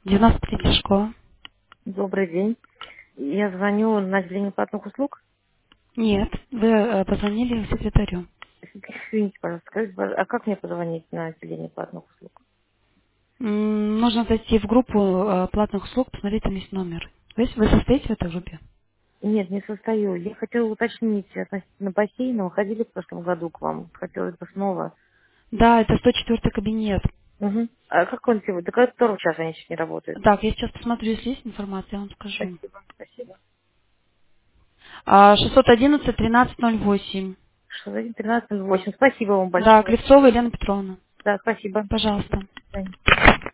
93 школа. Добрый день. Я звоню на отделение платных услуг. Нет, вы позвонили секретарю. Извините, пожалуйста, скажите, а как мне позвонить на отделение платных услуг? Можно зайти в группу платных услуг, посмотреть, там есть номер. Вы состоите в этой группе? Нет, не состою. Я хотела уточнить относительно бассейна. Мы ходили в прошлом году к вам. Хотелось бы снова. Да, это 104 кабинет. Угу. А как он сегодня? До которого часа они сейчас не работают? Так, я сейчас посмотрю, если есть информация, я вам скажу. Спасибо. Спасибо. 611-1308. 13:08. Спасибо вам Да, большое. Клевцова Елена Петровна. Да, спасибо. Пожалуйста. До свидания.